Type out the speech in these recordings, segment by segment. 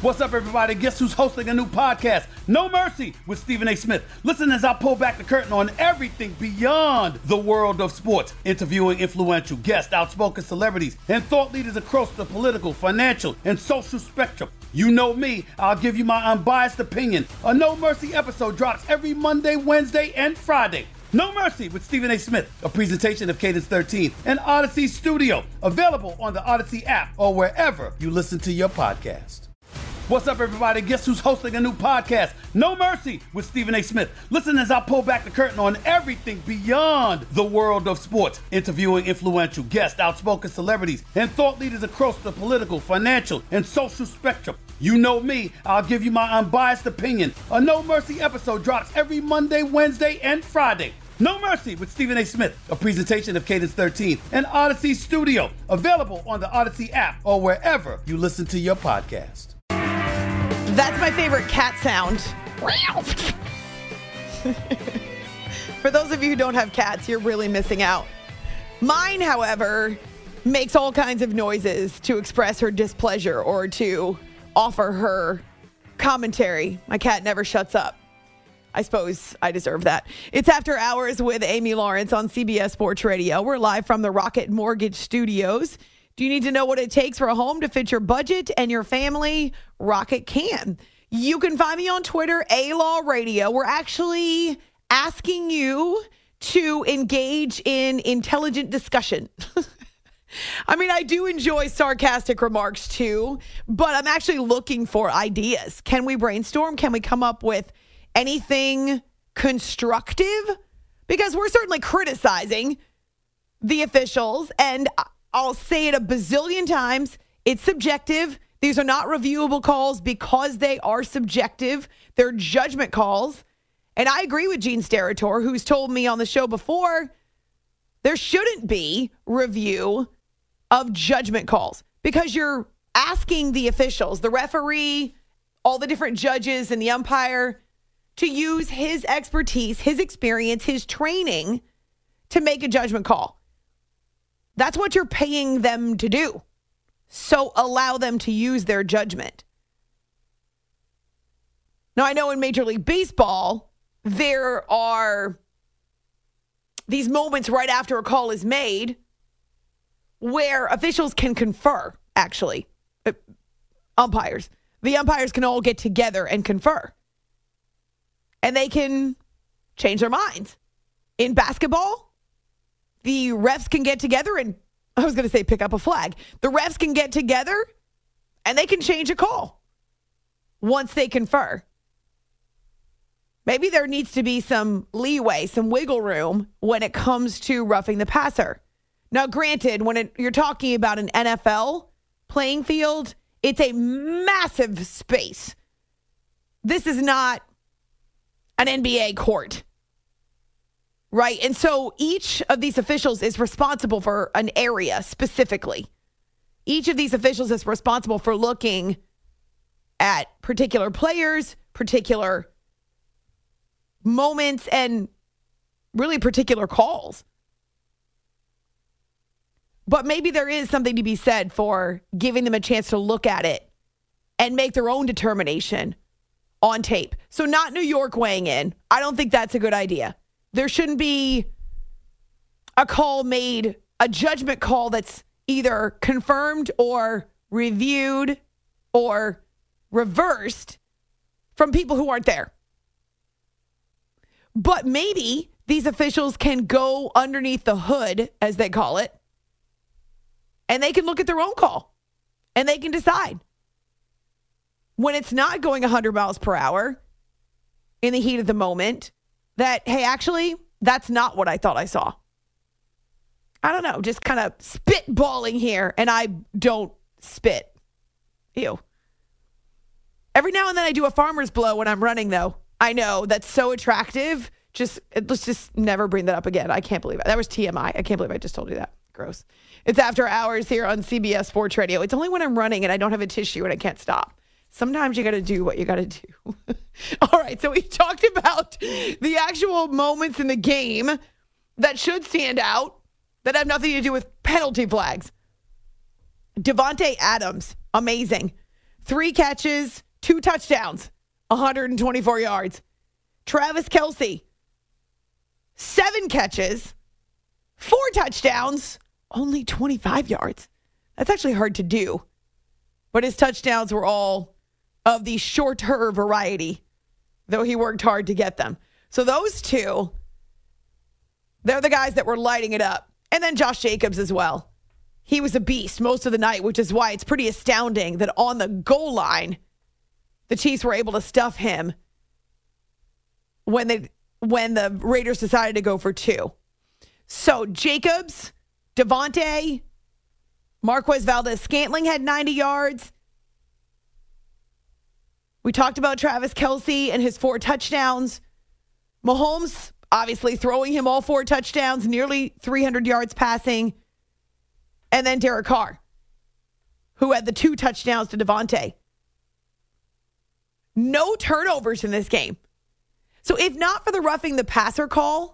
What's up, everybody? Guess who's hosting a new podcast? No Mercy with Stephen A. Smith. Listen as I pull back the curtain on everything beyond the world of sports, interviewing influential guests, outspoken celebrities, and thought leaders across the political, financial, and social spectrum. You know me, I'll give you my unbiased opinion. A No Mercy episode drops every Monday, Wednesday, and Friday. No Mercy with Stephen A. Smith, a presentation of Cadence 13 and Odyssey Studio, available on the Odyssey app or wherever you listen to your podcast. What's up, everybody? Guess who's hosting a new podcast? No Mercy with Stephen A. Smith. Listen as I pull back the curtain on everything beyond the world of sports, interviewing influential guests, outspoken celebrities, and thought leaders across the political, financial, and social spectrum. You know me, I'll give you my unbiased opinion. A No Mercy episode drops every Monday, Wednesday, and Friday. No Mercy with Stephen A. Smith, a presentation of Cadence 13 and Odyssey Studio, available on the Odyssey app or wherever you listen to your podcast. That's my favorite cat sound. For those of you who don't have cats, you're really missing out. Mine, however, makes all kinds of noises to express her displeasure or to offer her commentary. My cat never shuts up. I suppose I deserve that. It's After Hours with Amy Lawrence on CBS Sports Radio. We're live from the Rocket Mortgage Studios. Do you need to know what it takes for a home to fit your budget and your family? Rocket can. You can find me on Twitter, A-Law Radio. We're actually asking you to engage in intelligent discussion. I mean, I do enjoy sarcastic remarks too, but I'm actually looking for ideas. Can we brainstorm? Can we come up with anything constructive? Because we're certainly criticizing the officials, and I'll say it a bazillion times. It's subjective. These are not reviewable calls because they are subjective. They're judgment calls. And I agree with Gene Steratore, who's told me on the show before, there shouldn't be review of judgment calls because you're asking the officials, the referee, all the different judges and the umpire to use his expertise, his experience, his training to make a judgment call. That's what you're paying them to do. So allow them to use their judgment. Now, I know in Major League Baseball, there are these moments right after a call is made where officials can confer, actually. Umpires. The umpires can all get together and confer. And they can change their minds. In basketball, the refs can get together and, I was going to say pick up a flag. The refs can get together and they can change a call once they confer. Maybe there needs to be some leeway, some wiggle room when it comes to roughing the passer. Now, granted, when you're talking about an NFL playing field, it's a massive space. This is not an NBA court. Right. And so each of these officials is responsible for an area specifically. Each of these officials is responsible for looking at particular players, particular moments, and really particular calls. But maybe there is something to be said for giving them a chance to look at it and make their own determination on tape. So not New York weighing in. I don't think that's a good idea. There shouldn't be a call made, a judgment call that's either confirmed or reviewed or reversed from people who aren't there. But maybe these officials can go underneath the hood, as they call it, and they can look at their own call and they can decide when it's not going 100 miles per hour in the heat of the moment that, hey, actually, that's not what I thought I saw. I don't know, just kind of spitballing here, and I don't spit. Ew. Every now and then I do a farmer's blow when I'm running, though. I know, that's so attractive. Let's just never bring that up again. I can't believe it. That was TMI. I can't believe I just told you that. Gross. It's After Hours here on CBS Sports Radio. It's only when I'm running and I don't have a tissue and I can't stop. Sometimes you got to do what you got to do. All right, so we talked about the actual moments in the game that should stand out that have nothing to do with penalty flags. Davante Adams, amazing. 3 catches, 2 touchdowns, 124 yards. Travis Kelce, 7 catches, 4 touchdowns, only 25 yards. That's actually hard to do. But his touchdowns were all of the shorter variety, though he worked hard to get them. So those two, they're the guys that were lighting it up. And then Josh Jacobs as well. He was a beast most of the night, which is why it's pretty astounding that on the goal line, the Chiefs were able to stuff him when the Raiders decided to go for 2. So Jacobs, Devontae, Marquez Valdes-Scantling had 90 yards. We talked about Travis Kelce and his 4 touchdowns. Mahomes, obviously throwing him all 4 touchdowns, nearly 300 yards passing. And then Derek Carr, who had the 2 touchdowns to Devontae. No turnovers in this game. So if not for the roughing the passer call,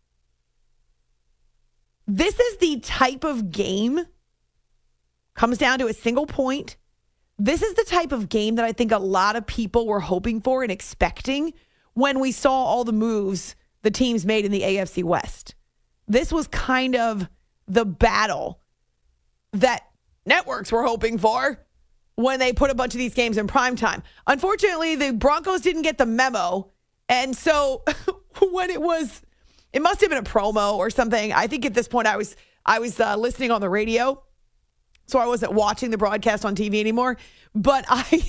this is the type of game, comes down to a single point. This is the type of game that I think a lot of people were hoping for and expecting when we saw all the moves the teams made in the AFC West. This was kind of the battle that networks were hoping for when they put a bunch of these games in primetime. Unfortunately, the Broncos didn't get the memo. And so when it must have been a promo or something. I think at this point I was listening on the radio, so I wasn't watching the broadcast on TV anymore. But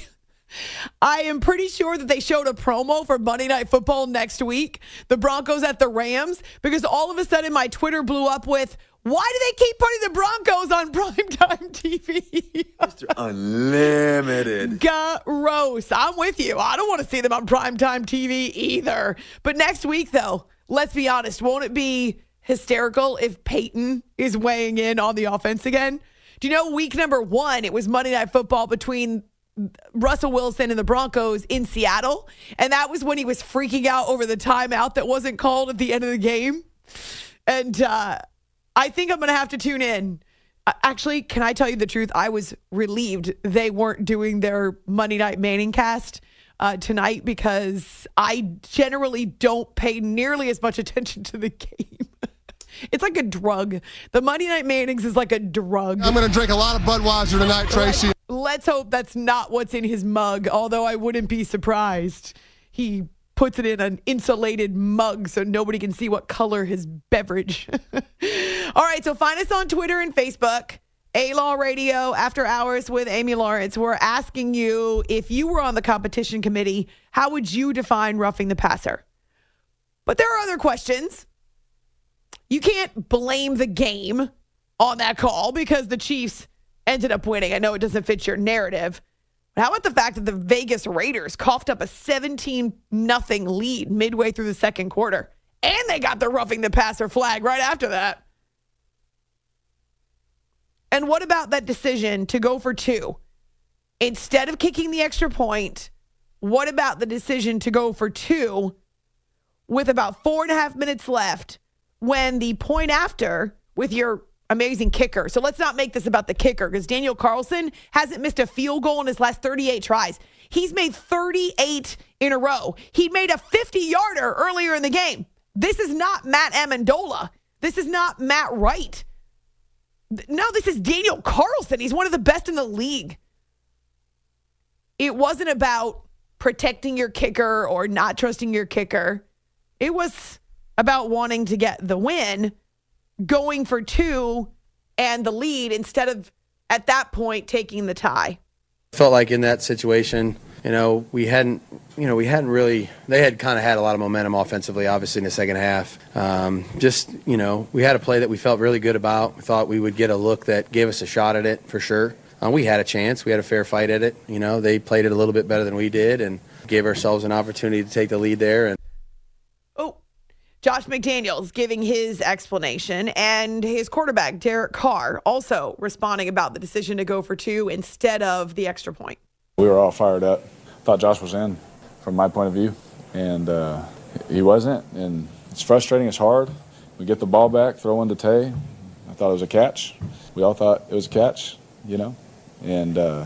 I am pretty sure that they showed a promo for Monday Night Football next week, the Broncos at the Rams, because all of a sudden my Twitter blew up with, why do they keep putting the Broncos on primetime TV? Mr. Unlimited. Gross. I'm with you. I don't want to see them on primetime TV either. But next week, though, let's be honest, won't it be hysterical if Peyton is weighing in on the offense again? Do you know week number 1, it was Monday Night Football between Russell Wilson and the Broncos in Seattle, and that was when he was freaking out over the timeout that wasn't called at the end of the game. And I think I'm going to have to tune in. Actually, can I tell you the truth? I was relieved they weren't doing their Monday Night Manning cast tonight, because I generally don't pay nearly as much attention to the game. It's like a drug. The Monday Night Mannings is like a drug. I'm going to drink a lot of Budweiser tonight, Tracy. Let's hope that's not what's in his mug, although I wouldn't be surprised. He puts it in an insulated mug so nobody can see what color his beverage. All right, so find us on Twitter and Facebook. A-Law Radio, After Hours with Amy Lawrence. We're asking you, if you were on the competition committee, how would you define roughing the passer? But there are other questions. You can't blame the game on that call because the Chiefs ended up winning. I know it doesn't fit your narrative. But how about the fact that the Vegas Raiders coughed up a 17-0 lead midway through the second quarter? And they got the roughing the passer flag right after that. And what about that decision to go for 2? Instead of kicking the extra point, what about the decision to go for 2 with about 4.5 minutes left when the point after with your amazing kicker? So let's not make this about the kicker, because Daniel Carlson hasn't missed a field goal in his last 38 tries. He's made 38 in a row. He made a 50-yarder earlier in the game. This is not Matt Amendola. This is not Matt Wright. No, this is Daniel Carlson. He's one of the best in the league. It wasn't about protecting your kicker or not trusting your kicker. It was about wanting to get the win, going for 2 and the lead instead of, at that point, taking the tie. Felt like in that situation, we hadn't really, they had kind of had a lot of momentum offensively, obviously, in the second half. We had a play that we felt really good about. We thought we would get a look that gave us a shot at it for sure. We had a chance. We had a fair fight at it. They played it a little bit better than we did and gave ourselves an opportunity to take the lead there. And Josh McDaniels giving his explanation, and his quarterback, Derek Carr, also responding about the decision to go for 2 instead of the extra point. We were all fired up. Thought Josh was in from my point of view, and he wasn't. And it's frustrating. It's hard. We get the ball back, throw into Tay. I thought it was a catch. We all thought it was a catch, and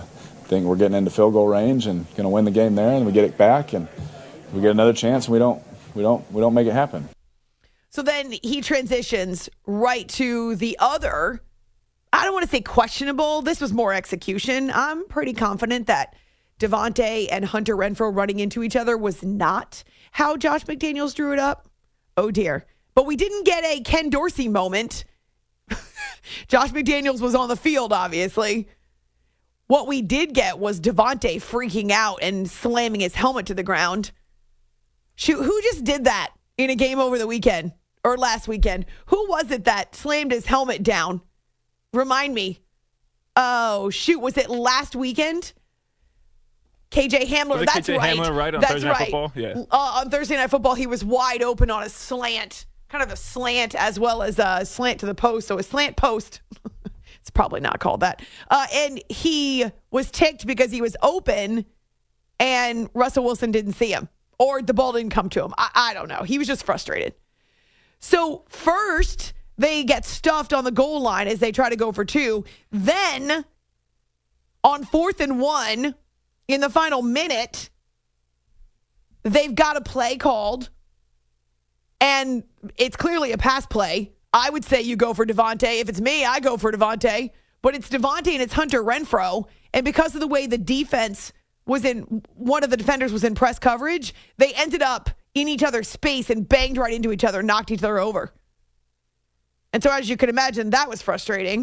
think we're getting into field goal range and going to win the game there, and we get it back, and we get another chance, and we don't make it happen. So then he transitions right to the other, I don't want to say questionable. This was more execution. I'm pretty confident that Davante and Hunter Renfrow running into each other was not how Josh McDaniels drew it up. Oh, dear. But we didn't get a Ken Dorsey moment. Josh McDaniels was on the field, obviously. What we did get was Davante freaking out and slamming his helmet to the ground. Shoot, who just did that in a game over the weekend or last weekend? Who was it that slammed his helmet down? Remind me. Oh, shoot. Was it last weekend? KJ Hamler. That's KJ right. Hamler, right? On That's Thursday right. Night Football? Yeah. On Thursday Night Football, he was wide open on a slant, kind of a slant as well as a slant to the post. So a slant post. It's probably not called that. And he was ticked because he was open and Russell Wilson didn't see him or the ball didn't come to him. I don't know. He was just frustrated. So first, they get stuffed on the goal line as they try to go for 2. Then, on 4th and 1, in the final minute, they've got a play called, and it's clearly a pass play. I would say you go for Davante. If it's me, I go for Davante. But it's Davante and it's Hunter Renfrow. And because of the way the defense was in, one of the defenders was in press coverage, they ended up in each other's space and banged right into each other, knocked each other over. And so as you can imagine, that was frustrating.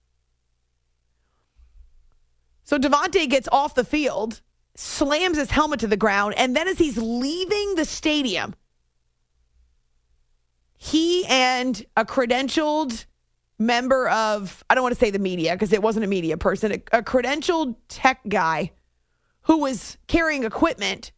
So Davante gets off the field, slams his helmet to the ground, and then as he's leaving the stadium, he and a credentialed member of, I don't want to say the media because it wasn't a media person, a credentialed tech guy who was carrying equipment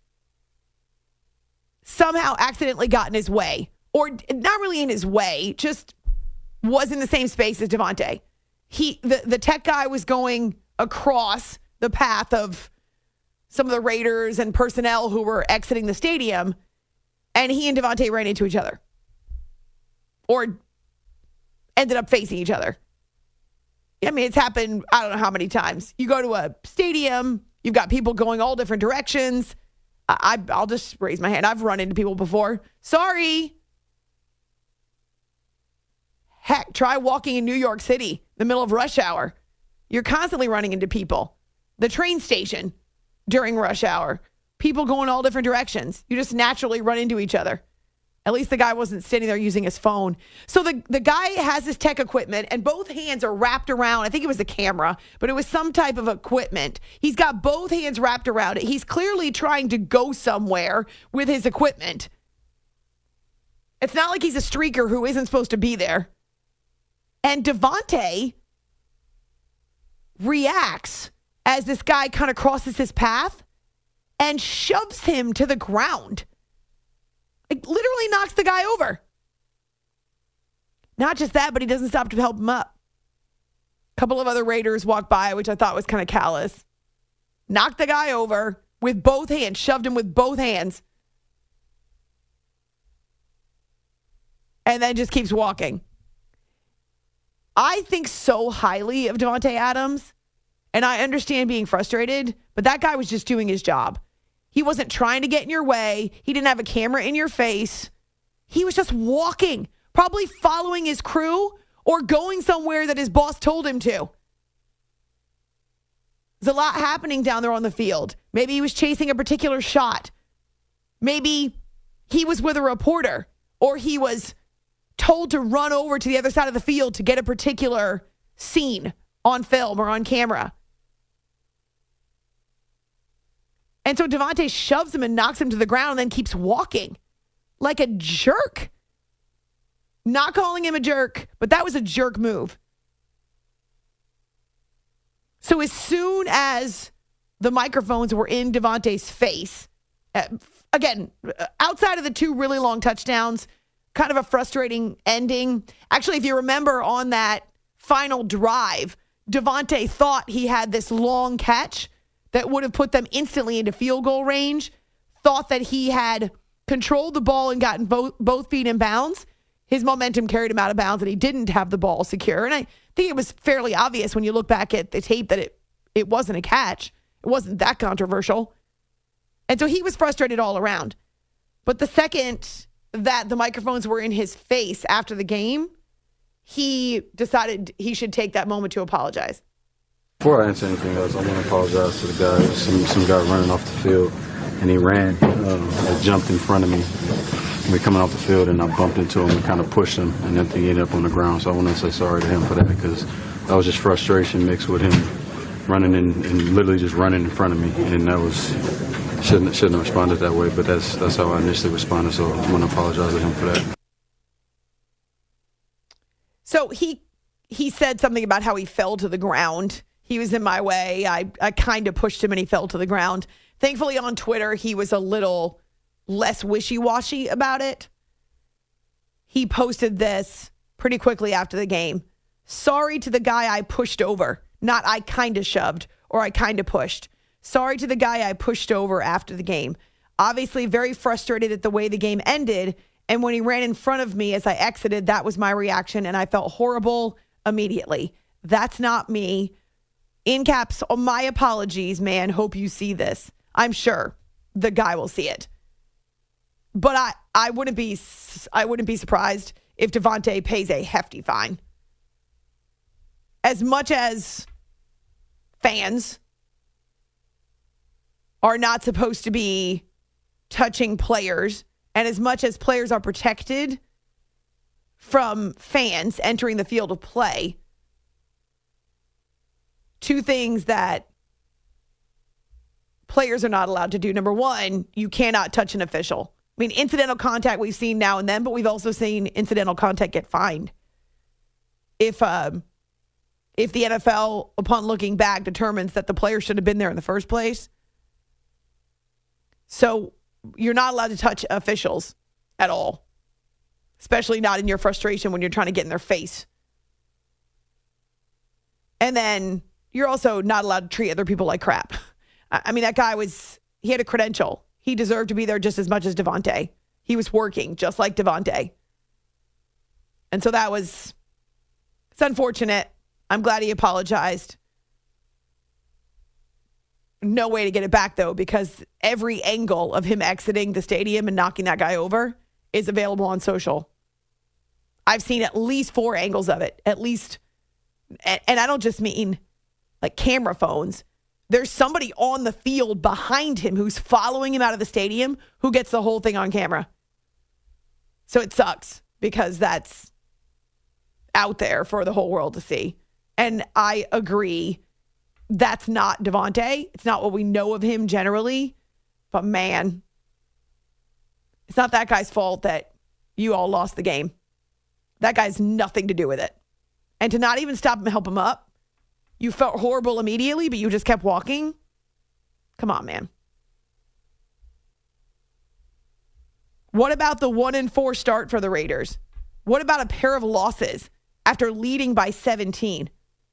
somehow accidentally got in his way. Or not really in his way, just was in the same space as Davante. The tech guy was going across the path of some of the Raiders and personnel who were exiting the stadium, and he and Davante ran into each other. Or ended up facing each other. I mean, it's happened, I don't know how many times. You go to a stadium, you've got people going all different directions. I'll just raise my hand. I've run into people before. Sorry. Heck, try walking in New York City in the middle of rush hour. You're constantly running into people. The train station during rush hour. People going all different directions. You just naturally run into each other. At least the guy wasn't standing there using his phone. So the guy has his tech equipment and both hands are wrapped around. I think it was a camera, but it was some type of equipment. He's got both hands wrapped around it. He's clearly trying to go somewhere with his equipment. It's not like he's a streaker who isn't supposed to be there. And Davante reacts as this guy kind of crosses his path and shoves him to the ground. It literally knocks the guy over. Not just that, but he doesn't stop to help him up. A couple of other Raiders walked by, which I thought was kind of callous. Knocked the guy over with both hands, shoved him with both hands. And then just keeps walking. I think so highly of Davante Adams, and I understand being frustrated, but that guy was just doing his job. He wasn't trying to get in your way. He didn't have a camera in your face. He was just walking, probably following his crew or going somewhere that his boss told him to. There's a lot happening down there on the field. Maybe he was chasing a particular shot. Maybe he was with a reporter or he was told to run over to the other side of the field to get a particular scene on film or on camera. And so Davante shoves him and knocks him to the ground and then keeps walking like a jerk. Not calling him a jerk, but that was a jerk move. So as soon as the microphones were in Davante's face, again, outside of the 2 really long touchdowns, kind of a frustrating ending. Actually, if you remember on that final drive, Davante thought he had this long catch that would have put them instantly into field goal range, thought that he had controlled the ball and gotten both feet in bounds. His momentum carried him out of bounds and he didn't have the ball secure. And I think it was fairly obvious when you look back at the tape that it wasn't a catch. It wasn't that controversial. And so he was frustrated all around. But the second that the microphones were in his face after the game, he decided he should take that moment to apologize. Before I answer anything else, I want to apologize to the guy. Some guy running off the field, and he ran, jumped in front of me. We coming off the field, and I bumped into him and kind of pushed him, and then he ended up on the ground. So I want to say sorry to him for that, because that was just frustration mixed with him running and literally just running in front of me, and that was shouldn't have responded that way. But that's how I initially responded. So I want to apologize to him for that. So he said something about how he fell to the ground. He was in my way. I kind of pushed him and he fell to the ground. Thankfully on Twitter, he was a little less wishy-washy about it. He posted this pretty quickly after the game. Sorry to the guy I pushed over. Not I kind of shoved or I kind of pushed. Sorry to the guy I pushed over after the game. Obviously very frustrated at the way the game ended. And when he ran in front of me as I exited, that was my reaction. And I felt horrible immediately. That's not me. In caps, my apologies, man. Hope you see this. I'm sure the guy will see it. But I wouldn't be surprised if Davante pays a hefty fine. As much as fans are not supposed to be touching players, and as much as players are protected from fans entering the field of play, two things that players are not allowed to do. Number one, you cannot touch an official. I mean, incidental contact we've seen now and then, but we've also seen incidental contact get fined. If the NFL, upon looking back, determines that the player should have been there in the first place. So you're not allowed to touch officials at all, especially not in your frustration when you're trying to get in their face. And then you're also not allowed to treat other people like crap. I mean, that guy he had a credential. He deserved to be there just as much as Davante. He was working just like Davante. And so it's unfortunate. I'm glad he apologized. No way to get it back, though, because every angle of him exiting the stadium and knocking that guy over is available on social. I've seen at least 4 angles of it, at least. And I don't just mean like camera phones. There's somebody on the field behind him who's following him out of the stadium who gets the whole thing on camera. So it sucks because that's out there for the whole world to see. And I agree, that's not Davante. It's not what we know of him generally. But man, it's not that guy's fault that you all lost the game. That guy's nothing to do with it. And to not even stop him and help him up, you felt horrible immediately, but you just kept walking? Come on, man. What about the 1-4 start for the Raiders? What about a pair of losses after leading by 17?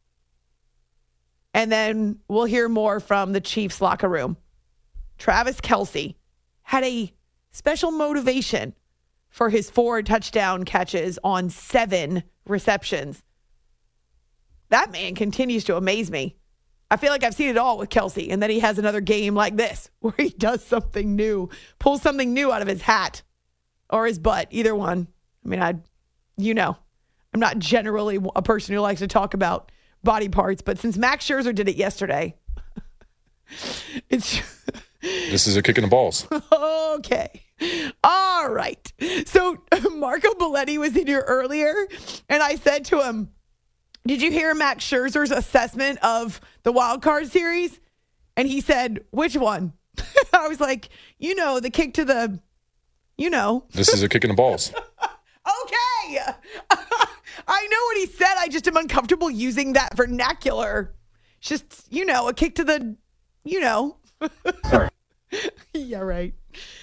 And then we'll hear more from the Chiefs locker room. Travis Kelce had a special motivation for his 4 touchdown catches on 7 receptions. That man continues to amaze me. I feel like I've seen it all with Kelce, and then he has another game like this where he does something new, pulls something new out of his hat or his butt, either one. I mean, I'm not generally a person who likes to talk about body parts, but since Max Scherzer did it yesterday, this is a kick in the balls. Okay. All right. So Marco Belletti was in here earlier, and I said to him, did you hear Max Scherzer's assessment of the wild card series? And he said, which one? I was like, the kick to the, This is a kick in the balls. Okay. I know what he said. I just am uncomfortable using that vernacular. It's just, a kick to the, Sorry. Yeah, right.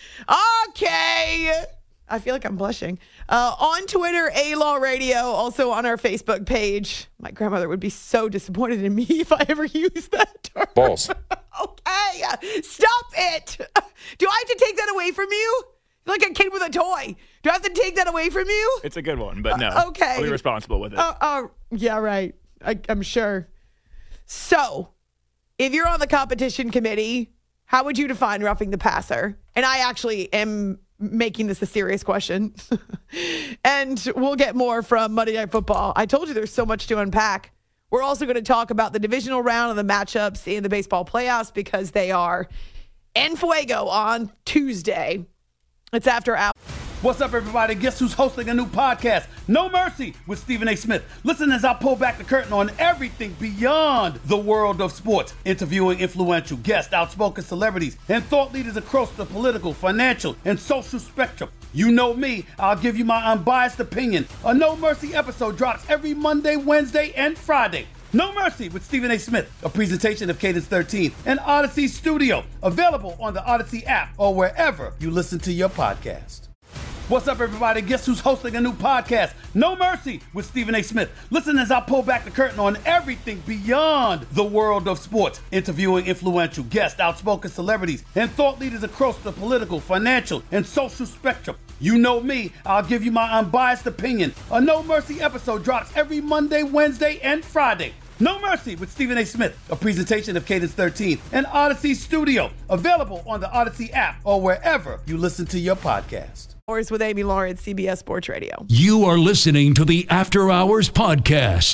Okay. I feel like I'm blushing. On Twitter, A-Law Radio, also on our Facebook page. My grandmother would be so disappointed in me if I ever used that term. Balls. Okay. Stop it. Do I have to take that away from you? You're like a kid with a toy. Do I have to take that away from you? It's a good one, but no. Okay. I'll be responsible with it. Yeah, right. I'm sure. So, if you're on the competition committee, how would you define roughing the passer? And I actually am making this a serious question. And we'll get more from Monday Night Football. I told you there's so much to unpack. We're also going to talk about the divisional round and the matchups in the baseball playoffs because they are en fuego on Tuesday. It's after hours. What's up, everybody? Guess who's hosting a new podcast? No Mercy with Stephen A. Smith. Listen as I pull back the curtain on everything beyond the world of sports, interviewing influential guests, outspoken celebrities, and thought leaders across the political, financial, and social spectrum. You know me, I'll give you my unbiased opinion. A No Mercy episode drops every Monday, Wednesday, and Friday. No Mercy with Stephen A. Smith, a presentation of Cadence 13 and Odyssey Studio, available on the Odyssey app or wherever you listen to your podcast. What's up, everybody? Guess who's hosting a new podcast? No Mercy with Stephen A. Smith. Listen as I pull back the curtain on everything beyond the world of sports, interviewing influential guests, outspoken celebrities, and thought leaders across the political, financial, and social spectrum. You know me, I'll give you my unbiased opinion. A No Mercy episode drops every Monday, Wednesday, and Friday. No Mercy with Stephen A. Smith, a presentation of Cadence 13 and Odyssey Studio, available on the Odyssey app or wherever you listen to your podcast. With Amy Lawrence, CBS Sports Radio. You are listening to the After Hours Podcast.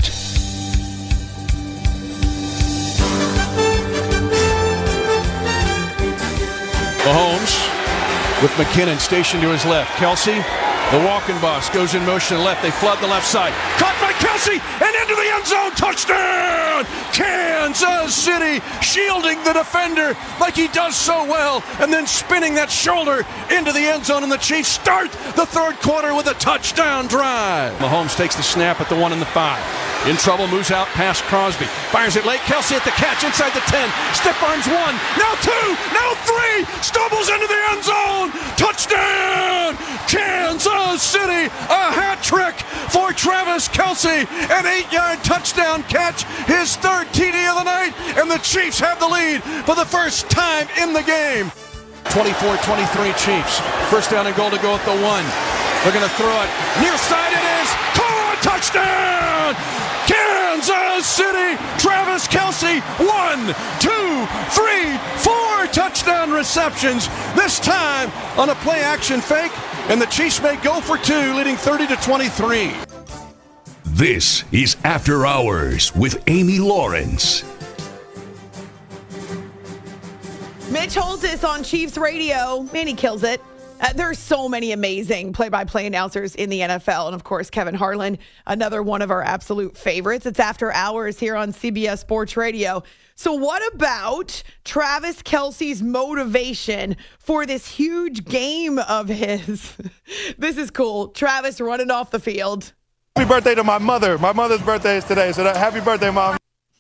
Mahomes with McKinnon stationed to his left. Kelsey, the walking boss, goes in motion to the left. They flood the left side. Caught by Kelsey and into the end zone. Touchdown! Kansas City shielding the defender like he does so well and then spinning that shoulder into the end zone. And the Chiefs start the third quarter with a touchdown drive. Mahomes takes the snap at the 1 and the 5. In trouble, moves out past Crosby. Fires it late. Kelsey at the catch inside the 10. Stiff arms 1. Now 2. Now 3. Stumbles into the end zone. Touchdown! Kansas City. A hat trick for Travis Kelsey. An 8-yard touchdown catch. His third TD of the night. And the Chiefs have the lead for the first time in the game. 24-23 Chiefs. First down and goal to go at the 1. They're going to throw it. Near side it is. Caught! Touchdown! Kansas City, Travis Kelsey, 1, 2, 3, 4 touchdown receptions. This time on a play action fake, and the Chiefs may go for 2, leading 30-23. This is After Hours with Amy Lawrence. Mitch Holthus on Chiefs Radio. Man, he kills it. There's so many amazing play-by-play announcers in the NFL. And, of course, Kevin Harlan, another one of our absolute favorites. It's After Hours here on CBS Sports Radio. So what about Travis Kelsey's motivation for this huge game of his? This is cool. Travis running off the field. Happy birthday to my mother. My mother's birthday is today. So happy birthday, Mom.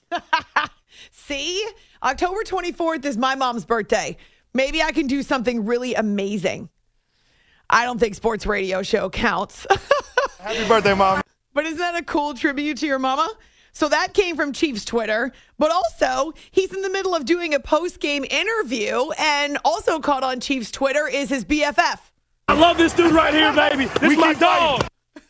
See? October 24th is my mom's birthday. Maybe I can do something really amazing. I don't think sports radio show counts. Happy birthday, Mom. But isn't that a cool tribute to your mama? So that came from Chiefs Twitter. But also, he's in the middle of doing a post-game interview. And also caught on Chiefs Twitter is his BFF. I love this dude right here, baby. This is my dog.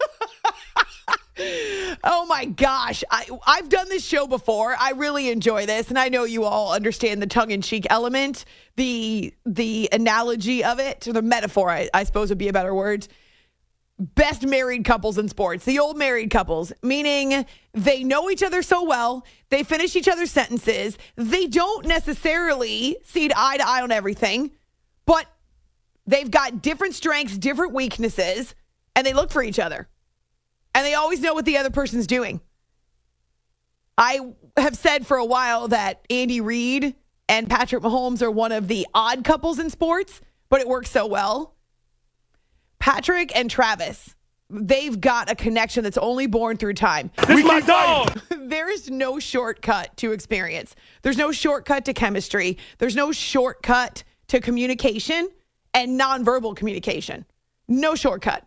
Oh, my gosh. I've done this show before. I really enjoy this. And I know you all understand the tongue-in-cheek element, the analogy of it, or the metaphor, I suppose would be a better word. Best married couples in sports, the old married couples, meaning they know each other so well, they finish each other's sentences, they don't necessarily see eye to eye on everything, but they've got different strengths, different weaknesses, and they look for each other. And they always know what the other person's doing. I have said for a while that Andy Reid and Patrick Mahomes are one of the odd couples in sports, but it works so well. Patrick and Travis, they've got a connection that's only born through time. This is my dog. There is no shortcut to experience. There's no shortcut to chemistry. There's no shortcut to communication and nonverbal communication. No shortcut.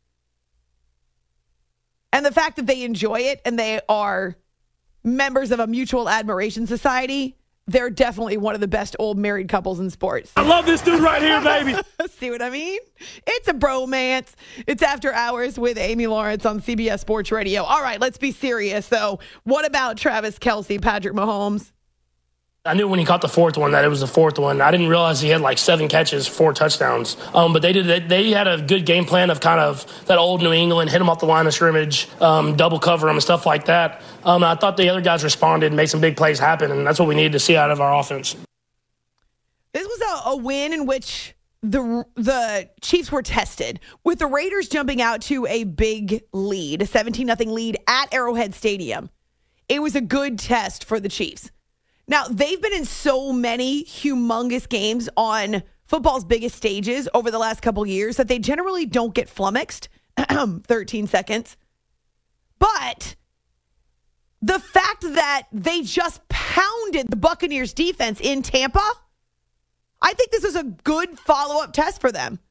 And the fact that they enjoy it and they are members of a mutual admiration society, they're definitely one of the best old married couples in sports. I love this dude right here, baby. See what I mean? It's a bromance. It's After Hours with Amy Lawrence on CBS Sports Radio. All right, let's be serious, though. What about Travis Kelsey, Patrick Mahomes? I knew when he caught the fourth one that it was the fourth one. I didn't realize he had like 7 catches, 4 touchdowns. But they had a good game plan of kind of that old New England, hit him off the line of scrimmage, double cover him and stuff like that. I thought the other guys responded and made some big plays happen, and that's what we needed to see out of our offense. This was a win in which the Chiefs were tested, with the Raiders jumping out to a big lead, a 17-0 lead at Arrowhead Stadium. It was a good test for the Chiefs. Now, they've been in so many humongous games on football's biggest stages over the last couple years that they generally don't get flummoxed. 13 seconds. But the fact that they just pounded the Buccaneers defense in Tampa, I think this is a good follow-up test for them.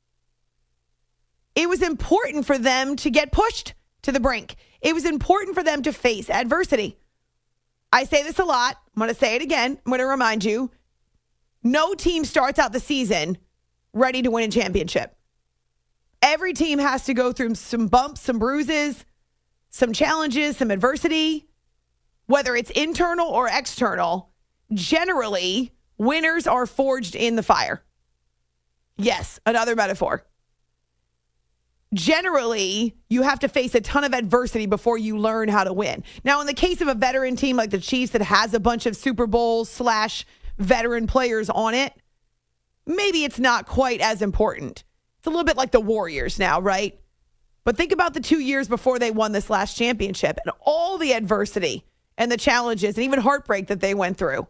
It was important for them to get pushed to the brink. It was important for them to face adversity. I say this a lot. I'm going to say it again. I'm going to remind you, no team starts out the season ready to win a championship. Every team has to go through some bumps, some bruises, some challenges, some adversity, whether it's internal or external. Generally, winners are forged in the fire. Yes, another metaphor. Generally, you have to face a ton of adversity before you learn how to win. Now, in the case of a veteran team like the Chiefs that has a bunch of Super Bowl/veteran players on it, maybe it's not quite as important. It's a little bit like the Warriors now, right? But think about the 2 years before they won this last championship and all the adversity and the challenges and even heartbreak that they went through.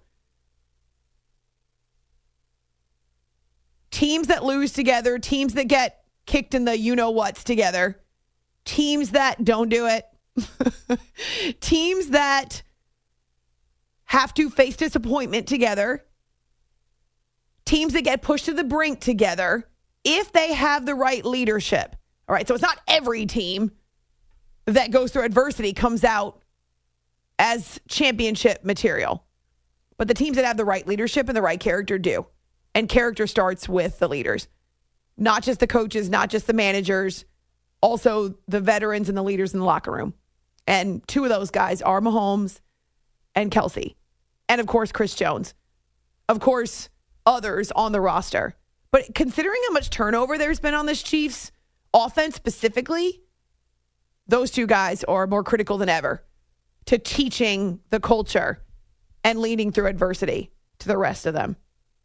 Teams that lose together, teams that get kicked in the you-know-whats together, teams that don't do it, teams that have to face disappointment together, teams that get pushed to the brink together, if they have the right leadership. All right, so it's not every team that goes through adversity comes out as championship material. But the teams that have the right leadership and the right character do. And character starts with the leaders. Not just the coaches, not just the managers, also the veterans and the leaders in the locker room. And 2 of those guys are Mahomes and Kelce. And, of course, Chris Jones. Of course, others on the roster. But considering how much turnover there's been on this Chiefs offense specifically, those 2 guys are more critical than ever to teaching the culture and leading through adversity to the rest of them.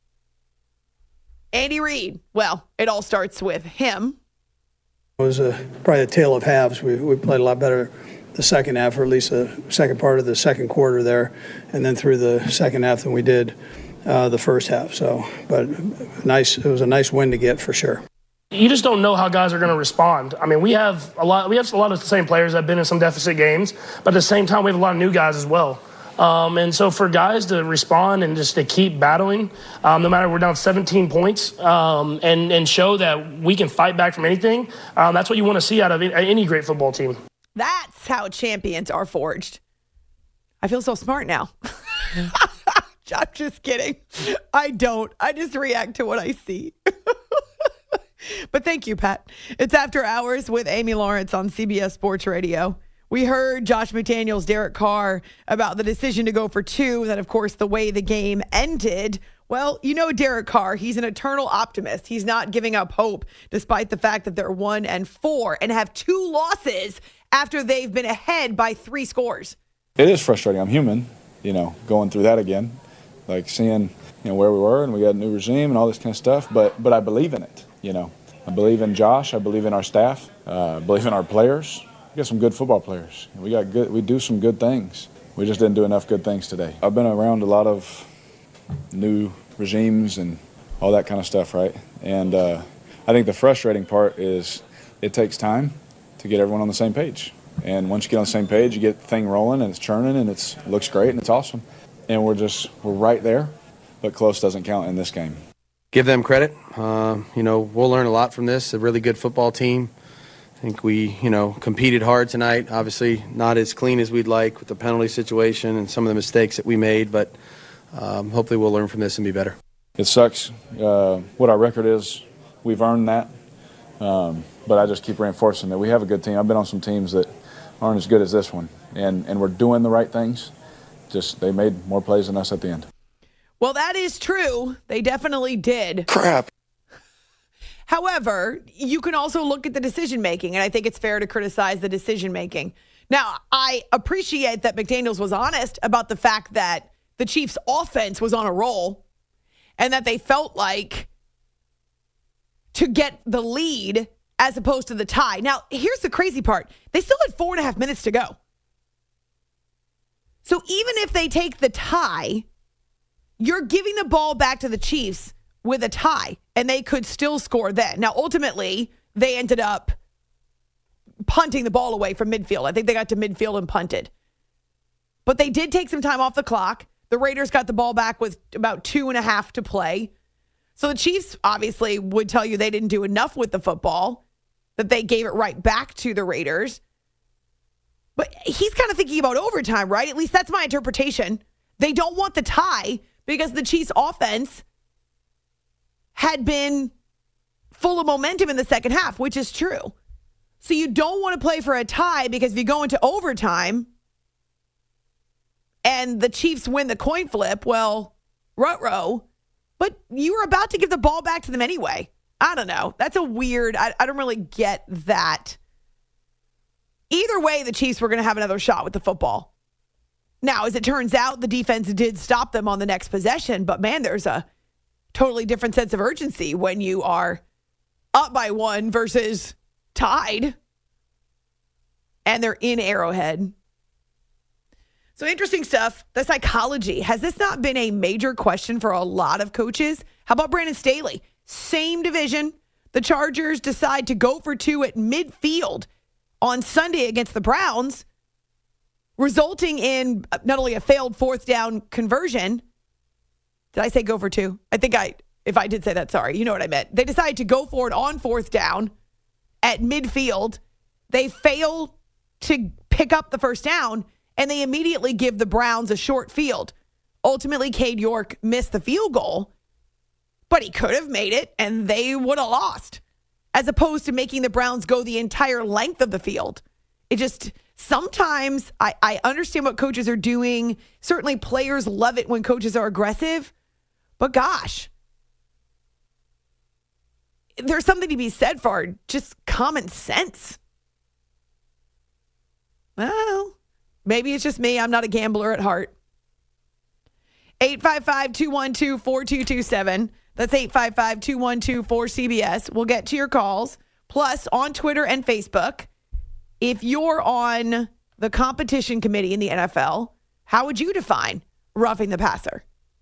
Andy Reid, well, it all starts with him. It was probably a tale of halves. We played a lot better the second half, or at least the second part of the second quarter there, and then through the second half than we did the first half. So, but nice. It was a nice win to get for sure. You just don't know how guys are going to respond. I mean, we have a lot of the same players that have been in some deficit games, but at the same time, we have a lot of new guys as well. And so for guys to respond and just to keep battling, no matter we're down 17 points, and show that we can fight back from anything, that's what you want to see out of any great football team. That's how champions are forged. I feel so smart now. I'm just kidding. I don't. I just react to what I see. But thank you, Pat. It's After Hours with Amy Lawrence on CBS Sports Radio. We heard Josh McDaniels, Derek Carr about the decision to go for 2, and then, of course, the way the game ended. Well, you know Derek Carr, he's an eternal optimist. He's not giving up hope, despite the fact that they're 1-4 and have 2 losses after they've been ahead by 3 scores. It is frustrating. I'm human, going through that again, like seeing, where we were and we got a new regime and all this kind of stuff. But I believe in it, I believe in Josh. I believe in our staff. I believe in our players. We got some good football players. We do some good things. We just didn't do enough good things today. I've been around a lot of new regimes and all that kind of stuff, right? And I think the frustrating part is it takes time to get everyone on the same page. And once you get on the same page, you get the thing rolling and it's churning and it looks great and it's awesome. And we're right there, but close doesn't count in this game. Give them credit. We'll learn a lot from this. A really good football team. I think we, competed hard tonight. Obviously not as clean as we'd like with the penalty situation and some of the mistakes that we made, but hopefully we'll learn from this and be better. It sucks what our record is. We've earned that. But I just keep reinforcing that we have a good team. I've been on some teams that aren't as good as this one, and we're doing the right things. Just they made more plays than us at the end. Well, that is true. They definitely did. Crap. However, you can also look at the decision-making, and I think it's fair to criticize the decision-making. Now, I appreciate that McDaniels was honest about the fact that the Chiefs' offense was on a roll and that they felt like to get the lead as opposed to the tie. Now, here's the crazy part. They still had 4.5 minutes to go. So even if they take the tie, you're giving the ball back to the Chiefs with a tie, and they could still score then. Now, ultimately, they ended up punting the ball away from midfield. I think they got to midfield and punted. But they did take some time off the clock. The Raiders got the ball back with about 2.5 to play. So the Chiefs obviously would tell you they didn't do enough with the football, that they gave it right back to the Raiders. But he's kind of thinking about overtime, right? At least that's my interpretation. They don't want the tie because the Chiefs' offense had been full of momentum in the second half, which is true. So you don't want to play for a tie because if you go into overtime and the Chiefs win the coin flip, well, ruh-roh. But you were about to give the ball back to them anyway. I don't know. That's a weird, I don't really get that. Either way, the Chiefs were going to have another shot with the football. Now, as it turns out, the defense did stop them on the next possession, but man, there's a totally different sense of urgency when you are up by 1 versus tied, and they're in Arrowhead. So interesting stuff. The psychology. Has this not been a major question for a lot of coaches? How about Brandon Staley? Same division. The Chargers decide to go for 2 at midfield on Sunday against the Browns, resulting in not only a failed 4th down conversion. Did I say go for 2? I think if I did say that, sorry. You know what I meant. They decided to go for it on 4th down at midfield. They fail to pick up the first down, and they immediately give the Browns a short field. Ultimately, Cade York missed the field goal, but he could have made it, and they would have lost, as opposed to making the Browns go the entire length of the field. It just, sometimes I understand what coaches are doing. Certainly players love it when coaches are aggressive, but gosh, there's something to be said for just common sense. Well, maybe it's just me. I'm not a gambler at heart. 855-212-4227. That's 855-212-4CBS. We'll get to your calls. Plus, on Twitter and Facebook, if you're on the competition committee in the NFL, how would you define roughing the passer?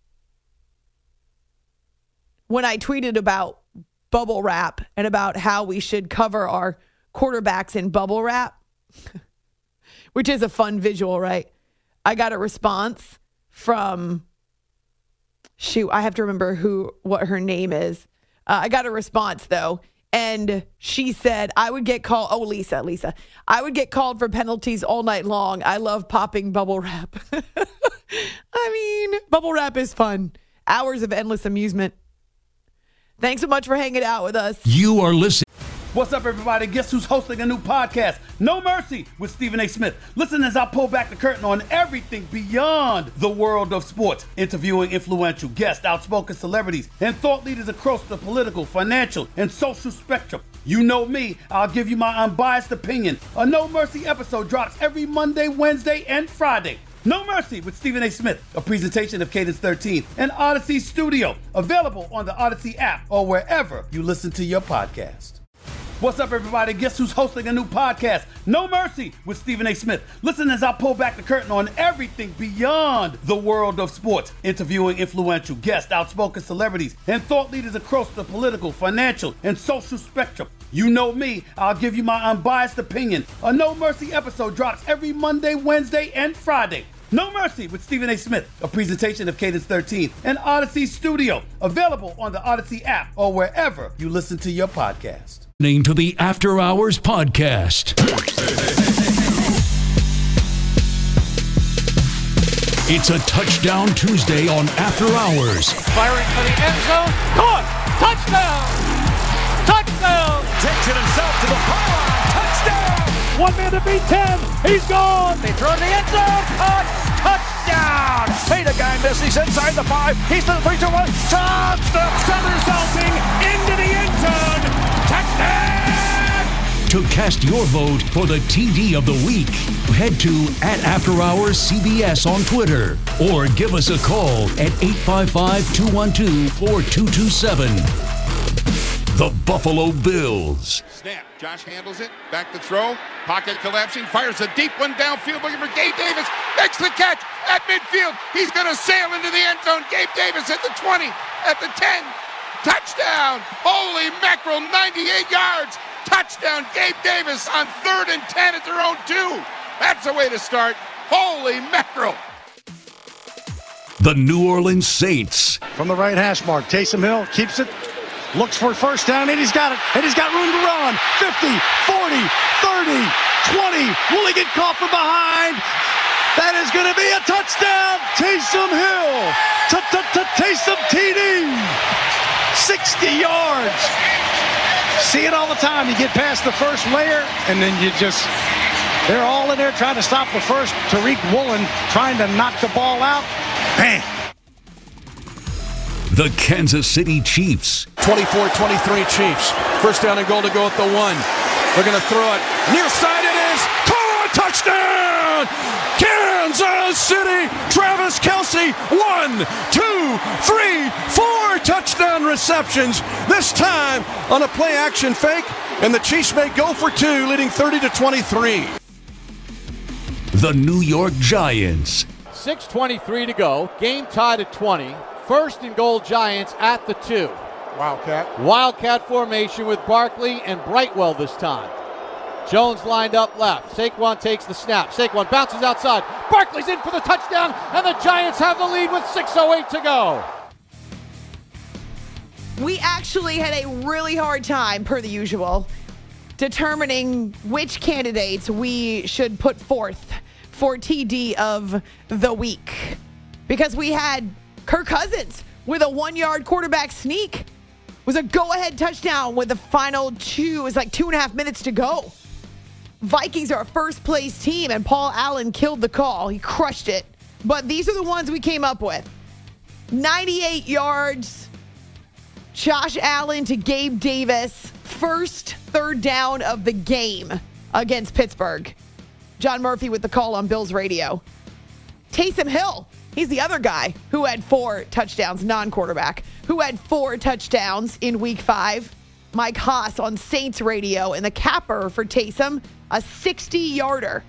When I tweeted about bubble wrap and about how we should cover our quarterbacks in bubble wrap, which is a fun visual, right? I got a response from, I have to remember what her name is. I got a response, though, and she said, I would get called, Lisa. I would get called for penalties all night long. I love popping bubble wrap. I mean, bubble wrap is fun. Hours of endless amusement. Thanks so much for hanging out with us. You are listening. What's up, everybody? Guess who's hosting a new podcast? No Mercy with Stephen A. Smith. Listen as I pull back the curtain on everything beyond the world of sports, interviewing influential guests, outspoken celebrities, and thought leaders across the political, financial, and social spectrum. You know me, I'll give you my unbiased opinion. A No Mercy episode drops every Monday, Wednesday, and Friday. No Mercy with Stephen A. Smith, a presentation of Cadence 13 and Odyssey Studio, available on the Odyssey app or wherever you listen to your podcast. What's up, everybody? Guess who's hosting a new podcast? No Mercy with Stephen A. Smith. Listen as I pull back the curtain on everything beyond the world of sports, interviewing influential guests, outspoken celebrities, and thought leaders across the political, financial, and social spectrum. You know me, I'll give you my unbiased opinion. A No Mercy episode drops every Monday, Wednesday, and Friday. No Mercy with Stephen A. Smith, a presentation of Cadence 13 and Odyssey Studio, available on the Odyssey app or wherever you listen to your podcast. Listening to the After Hours Podcast. It's a Touchdown Tuesday on After Hours. Firing for the end zone. Caught! Touchdown! Touchdown! Takes it himself to the pylon. Touchdown! One man to beat 10. He's gone. They throw in the end zone. Caught. Touchdown! touchdown! Hey, the guy missed. He's inside the 5. He's to the 3-2-1. Touchdown! Somersaulting into the end zone. Touchdown! To cast your vote for the TD of the week, head to @AfterHoursCBS on Twitter or give us a call at 855-212-4227. The Buffalo Bills. Snap. Josh handles it. Back to throw. Pocket collapsing. Fires a deep one downfield. Looking for Gabe Davis. Makes the catch at midfield. He's going to sail into the end zone. Gabe Davis at the 20. At the 10. Touchdown. Holy mackerel. 98 yards. Touchdown. Gabe Davis on 3rd and 10 at their own 2. That's the way to start. Holy mackerel. The New Orleans Saints. From the right hash mark. Taysom Hill keeps it. Looks for first down, and he's got it. And he's got room to run. 50, 40, 30, 20. Will he get caught from behind? That is going to be a touchdown. Taysom Hill. Taysom TD. 60 yards. See it all the time. You get past the first layer, and then they're all in there trying to stop the first. Tariq Woolen trying to knock the ball out. Bam. The Kansas City Chiefs. 24-23 Chiefs. First down and goal to go at the 1. They're going to throw it. Near side it is. Caught! Touchdown! Kansas City. Travis Kelce. 1, 2, 3, 4 touchdown receptions. This time on a play action fake. And the Chiefs may go for 2, leading 30-23. The New York Giants. 6:23 to go. Game tied at 20. First and goal Giants at the 2. Wildcat formation with Barkley and Brightwell this time. Jones lined up left. Saquon takes the snap. Saquon bounces outside. Barkley's in for the touchdown, and the Giants have the lead with 6:08 to go. We actually had a really hard time, per the usual, determining which candidates we should put forth for TD of the week. Because we had Kirk Cousins with a 1-yard quarterback sneak. It was a go-ahead touchdown with the final 2. It was like 2.5 minutes to go. Vikings are a first-place team, and Paul Allen killed the call. He crushed it. But these are the ones we came up with. 98 yards. Josh Allen to Gabe Davis. First third down of the game against Pittsburgh. John Murphy with the call on Bills radio. Taysom Hill. He's the other guy who had 4 touchdowns, non-quarterback, who had 4 touchdowns in Week 5. Mike Haas on Saints radio, and the capper for Taysom, a 60-yarder.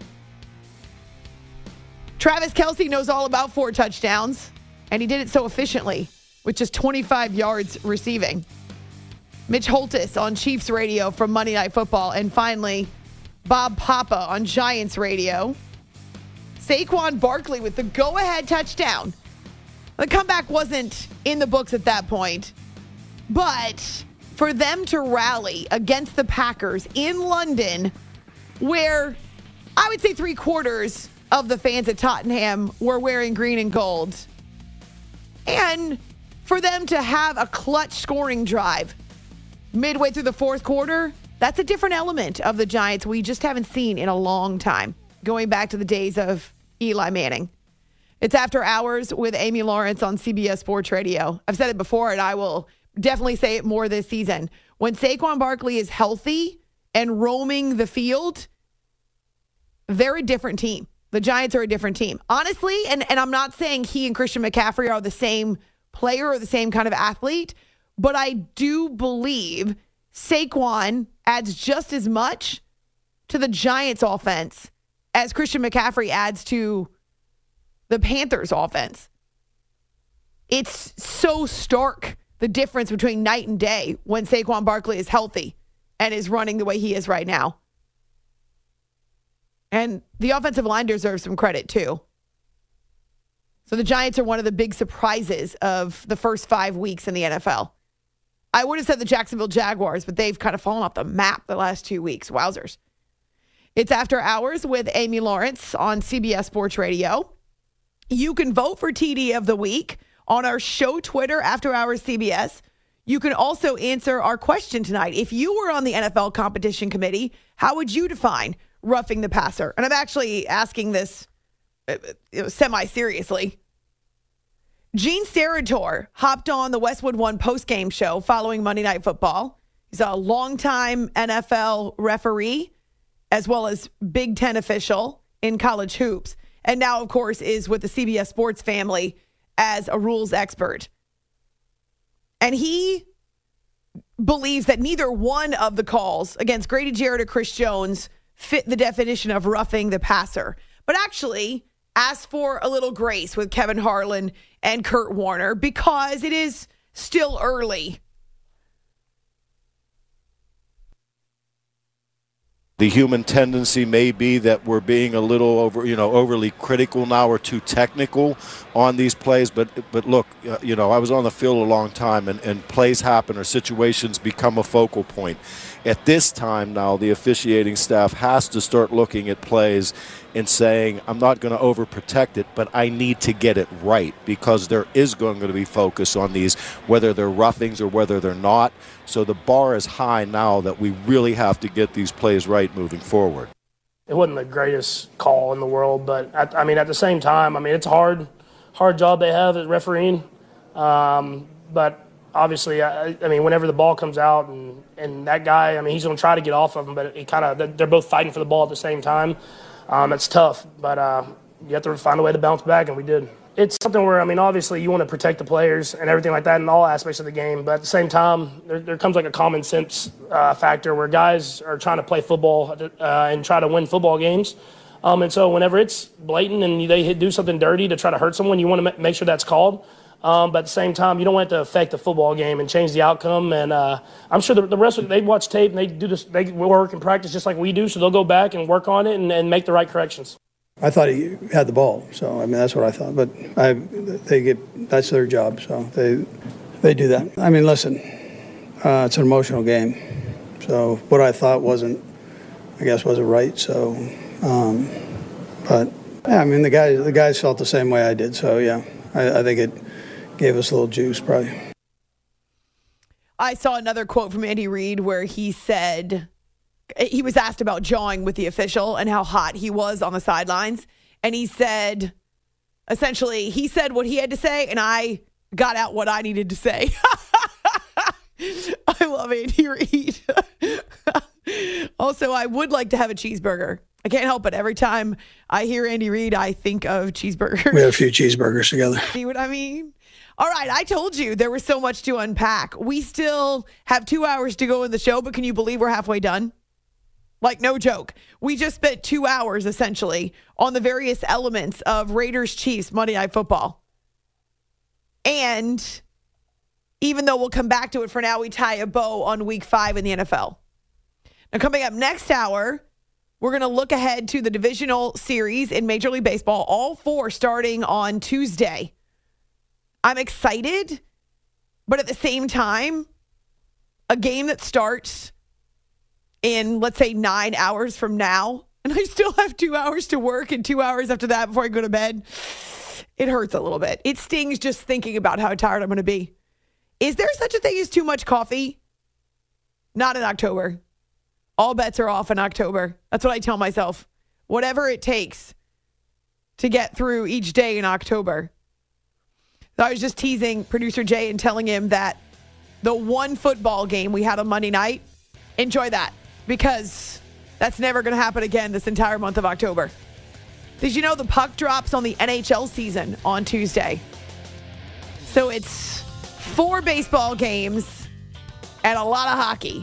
Travis Kelce knows all about 4 touchdowns, and he did it so efficiently with just 25 yards receiving. Mitch Holthus on Chiefs radio from Monday Night Football, and finally, Bob Papa on Giants radio. Saquon Barkley with the go-ahead touchdown. The comeback wasn't in the books at that point, but for them to rally against the Packers in London, where I would say 3/4 of the fans at Tottenham were wearing green and gold, and for them to have a clutch scoring drive midway through the 4th quarter, that's a different element of the Giants we just haven't seen in a long time, going back to the days of Eli Manning. It's After Hours with Amy Lawrence on CBS Sports Radio. I've said it before, and I will definitely say it more this season. When Saquon Barkley is healthy and roaming the field, they're a different team. The Giants are a different team. Honestly, and I'm not saying he and Christian McCaffrey are the same player or the same kind of athlete, but I do believe Saquon adds just as much to the Giants offense as Christian McCaffrey adds to the Panthers offense. It's so stark, the difference between night and day when Saquon Barkley is healthy and is running the way he is right now. And the offensive line deserves some credit too. So the Giants are one of the big surprises of the first 5 weeks in the NFL. I would have said the Jacksonville Jaguars, but they've kind of fallen off the map the last 2 weeks. Wowzers. It's After Hours with Amy Lawrence on CBS Sports Radio. You can vote for TD of the week on our show Twitter, After Hours CBS. You can also answer our question tonight. If you were on the NFL competition committee, how would you define roughing the passer? And I'm actually asking this semi-seriously. Gene Steratore hopped on the Westwood One postgame show following Monday Night Football. He's a longtime NFL referee as well as Big Ten official in college hoops. And now, of course, is with the CBS Sports family as a rules expert. And he believes that neither one of the calls against Grady Jarrett or Chris Jones fit the definition of roughing the passer, but actually asked for a little grace with Kevin Harlan and Kurt Warner because it is still early. The human tendency may be that we're being a little overly critical now or too technical on these plays. But look, I was on the field a long time, and plays happen or situations become a focal point. At this time now, the officiating staff has to start looking at plays and saying, I'm not going to overprotect it, but I need to get it right because there is going to be focus on these, whether they're roughings or whether they're not. So the bar is high now that we really have to get these plays right moving forward. It wasn't the greatest call in the world, but at the same time, it's a hard job they have at refereeing. But obviously, whenever the ball comes out and that guy, he's going to try to get off of him, but they're both fighting for the ball at the same time. It's tough, but you have to find a way to bounce back, and we did. It's something where, obviously you want to protect the players and everything like that in all aspects of the game, but at the same time, there comes like a common sense factor where guys are trying to play football and try to win football games. And so whenever it's blatant and they do something dirty to try to hurt someone, you want to make sure that's called. But at the same time, you don't want it to affect the football game and change the outcome. And I'm sure the rest of they watch tape and they do this. They work and practice just like we do, so they'll go back and work on it and make the right corrections. I thought he had the ball, so that's what I thought. But that's their job, so they do that. Listen, it's an emotional game, so what I thought wasn't right. So, but yeah, the guys felt the same way I did. So yeah, I think it gave us a little juice, probably. I saw another quote from Andy Reid where he said he was asked about jawing with the official and how hot he was on the sidelines. And he said, essentially, he said what he had to say, and I got out what I needed to say. I love Andy Reid. Also, I would like to have a cheeseburger. I can't help it. Every time I hear Andy Reid, I think of cheeseburgers. We had a few cheeseburgers together. See what I mean? All right, I told you there was so much to unpack. We still have 2 hours to go in the show, but can you believe we're halfway done? Like, no joke. We just spent 2 hours, essentially, on the various elements of Raiders-Chiefs Monday Night Football. And even though we'll come back to it for now, we tie a bow on Week 5 in the NFL. Now, coming up next hour, we're going to look ahead to the divisional series in Major League Baseball, all four starting on Tuesday. I'm excited, but at the same time, a game that starts in, let's say, 9 hours from now, and I still have 2 hours to work and 2 hours after that before I go to bed, it hurts a little bit. It stings just thinking about how tired I'm going to be. Is there such a thing as too much coffee? Not in October. All bets are off in October. That's what I tell myself. Whatever it takes to get through each day in October. So I was just teasing producer Jay and telling him that the one football game we had on Monday night, enjoy that, because that's never going to happen again this entire month of October. Did you know the puck drops on the NHL season on Tuesday? So it's 4 baseball games and a lot of hockey.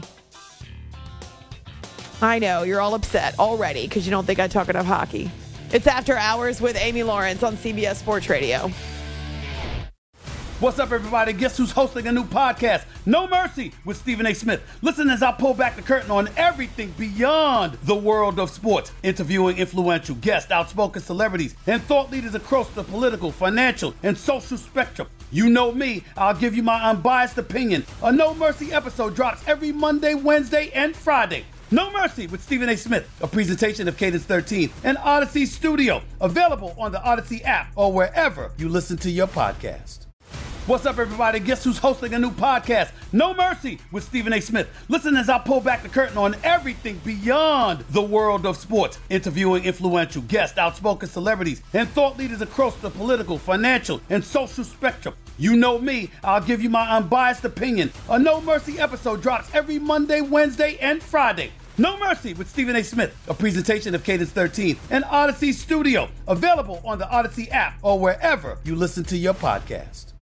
I know, you're all upset already because you don't think I talk enough hockey. It's After Hours with Amy Lawrence on CBS Sports Radio. What's up, everybody? Guess who's hosting a new podcast? No Mercy with Stephen A. Smith. Listen as I pull back the curtain on everything beyond the world of sports, interviewing influential guests, outspoken celebrities, and thought leaders across the political, financial, and social spectrum. You know me, I'll give you my unbiased opinion. A No Mercy episode drops every Monday, Wednesday, and Friday. No Mercy with Stephen A. Smith, a presentation of Cadence 13 and Odyssey Studio, available on the Odyssey app or wherever you listen to your podcast. What's up, everybody? Guess who's hosting a new podcast? No Mercy with Stephen A. Smith. Listen as I pull back the curtain on everything beyond the world of sports, interviewing influential guests, outspoken celebrities, and thought leaders across the political, financial, and social spectrum. You know me, I'll give you my unbiased opinion. A No Mercy episode drops every Monday, Wednesday, and Friday. No Mercy with Stephen A. Smith, a presentation of Cadence 13 and Odyssey Studio, available on the Odyssey app or wherever you listen to your podcast.